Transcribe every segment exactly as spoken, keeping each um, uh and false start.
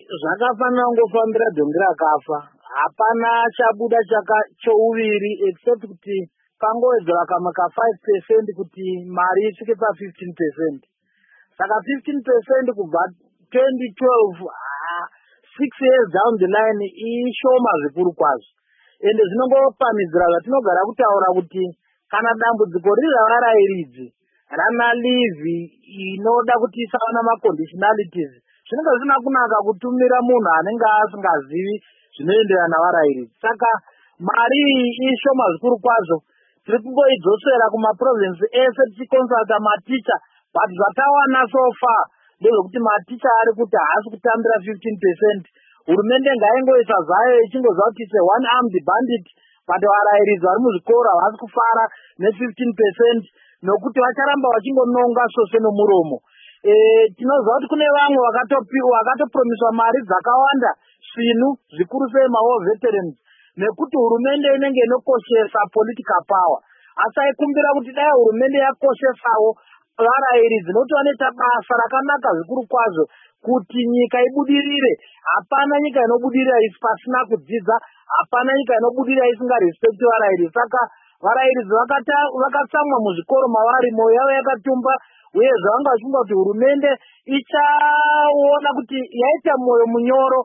zvakafanira kungofambira dhongi rakafa. Hapana chabuda chaka chouviri except kuti pangowedzera kamwe ka five percent kuti mari isvike pa fifteen percent. Saka fifteen percent kubva twenty twelve ah, six years down the line ishoma zvikuru kwazvo. Ende zvinongopamidzira zvatinogara kutaura kuti kana dambudziko riri ravarairidzi rana livi inoda kuti isaona maconditionalities, zvinenge zvisina kunaka kutumira munhu anenge asingazivi zvinoenderana navarairidzi. Saka mari ishoma zvikuru kwazvo. Tiri kungoidzosera kumaprovinsi ese tichikonsulta maticha, but zvatawana so far ndezvekuti maticha ari kuti haasi kutambira fifteen percent. Hurumende ngaingoisa zvayo ichingoziva kuti se one armed bandit, but varairidzi vari muzvikoro havasi kufara ne fifteen percent nokuti vacharamba vachingononga svose nomuromo. E, tinoziva kuti kune vamwe vakatopiwa vakatopromiswa mari dzakawanda svinu zvikuru sei mawo veterans, nekuti hurumende inenge inokoshesa political power. Asi aikumbira kuti dai hurumende yakoshesawo varairidzi nokuti vanoita basa rakanaka zvikuru kwazvo kuti nyika ibudirire. Hapana nyika inobudirira isi pasina kudzidza, hapana nyika inobudirira isinga respect varairidzi. Saka varairidzi vakatsamwa muzvikoro mavari, moyo yavo yakatumba, uye zvavanga vachimba kuti hurumende ichaona kuti yaita moyo munyoro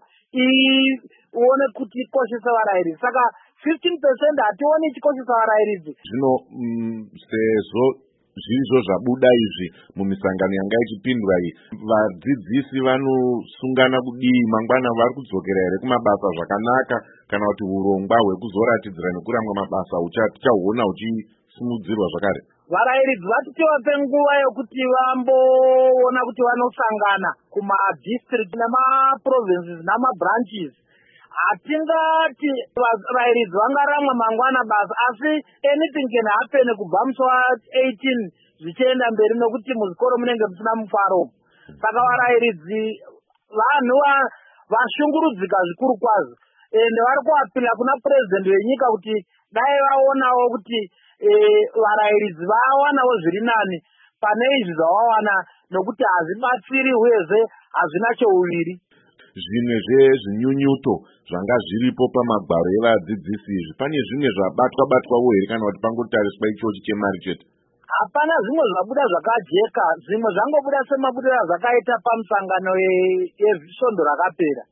ione kuti ikoshesa varairidzi. Saka fifteen percent hationi ichikoshesa varairidzi. Zvino mm, sezvo zvirizvo zvabuda izvi mumisangano yanga ichipindwa iyi, vadzidzisi vanosungana kudii mangwana? Vari kudzokera here kumabasa zvakanaka, kana kuti urongwa hwekuzoratidzira nekuramwa mabasa tichahuona huchisimudzirwa zvakare? Varairidzi vatitivape nguva yokuti vamboona kuti vanosangana kumadistrict nemaprovinces namabranches. Hatingati varairidzi vangaramwa mangwana basa, asi anything can happen kubva musi wa eighteen zvichienda mberi nokuti muzvikoro munenge musina mufaro. Saka varairidzi vanhu vashungurudzika zvikuru kwazvo, ende vari kuapila kuna president wenyika kuti dai vaonawo kuti varairidzi vaawanawo zviri nani pane izvi zvavawana, nokuti hazvibatsiri uyezve hazvina chouviri. Zvimwe zvezvinyunyuto zvanga zviripo pamagwaro evadzidzisi izvi, pane zvimwe zvabatwa batwawo here kana kuti pangotariswa ichochi chemari chete? Hapana zvimwe zvabuda zvakajeka, zvimwe zvangobuda semabudira zvakaita pamusangano yezvisvondo rakapera.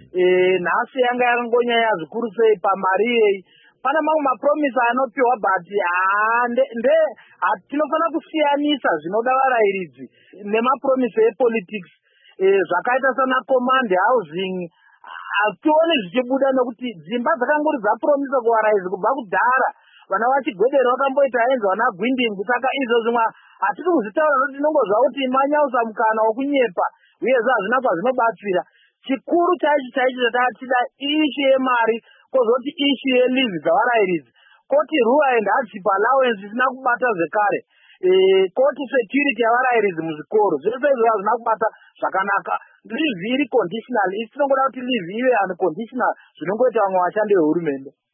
Nhasi yanga yakangonyanya zvikuru sei pamari iyei. Pana mamwe mapromisi anopiwa, but nde tinofanira kusiyanisa zvinoda varairidzi nemapromisi epolitics. Zvakaita sana command housing hationi zvichibuda, nokuti dzimba dzakangori dzapromisa kuvarairidzi kubva kudhara, vana vachigwedera vakamboita enzi vana gwindingi. Saka izvo zvimwe hatiri kuzvitaura nokuti tinongozva kuti manyausa mukana wokunyepa, uyezve hazvina kwazvinobatsira. Chikuru chaichi chaichi chatatida ishu yemari, kozoti ishu yelivi dzavarairidzi, koti rua and hardship allowance isina kubata zvekare, koti security yavarairidzi muzvikoro, zvese izvo hazvina kubata zvakanaka. Livi iri conditional, isi tinongoda kuti livi ive unconditional, zvinongoita vamwe vashandi vehurumende.